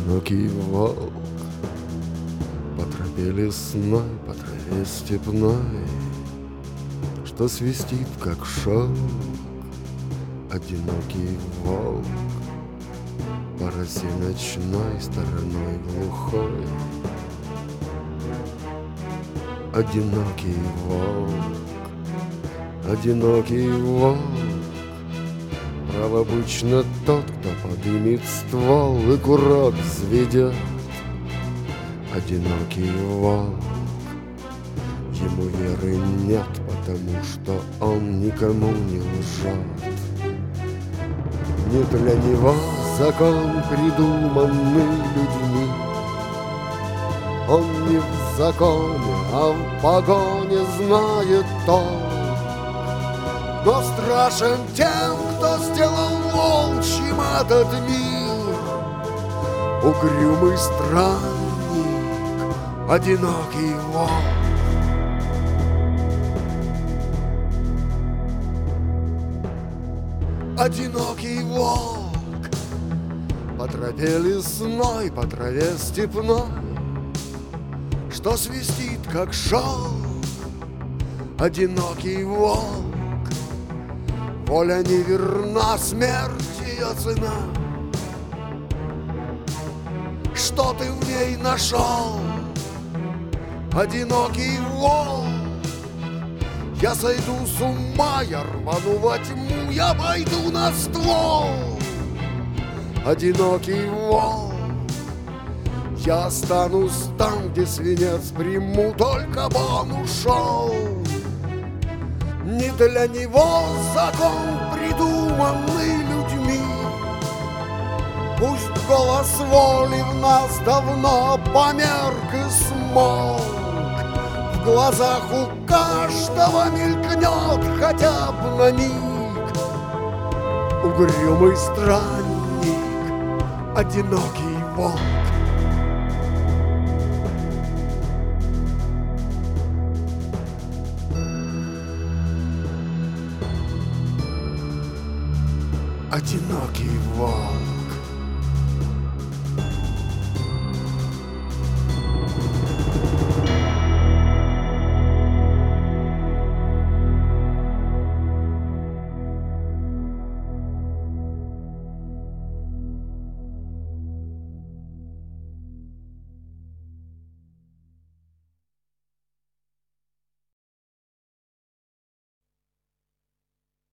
Одинокий волк по тропе лесной, по траве степной, что свистит, как шелк. Одинокий волк по росе ночной, стороной глухой. Одинокий волк, одинокий волк, прав обычно тот, кто подымет ствол и курок взведет. Одинокий волк, ему веры нет, потому что он никому не лжет. Не для него закон, придуманный людьми. Он не в законе, а в погоне знает толк. Но страшен тем, кто сделал волчьим этот мир. Угрюмый странник, одинокий волк. Одинокий волк по тропе лесной, по траве степной, что свистит, как шелк. Одинокий волк, воля не верна, смерть ее цена. Что ты в ней нашел, одинокий волк? Я сойду с ума, я рвану во тьму, я пойду на ствол. Одинокий волк, я останусь там, где свинец приму, только бы он ушел. Не для него закон, придуманный людьми. Пусть голос воли в нас давно померк и смолк. В глазах у каждого мелькнет хотя бы на миг угрюмый странник, одинокий волк. Одинокий волк.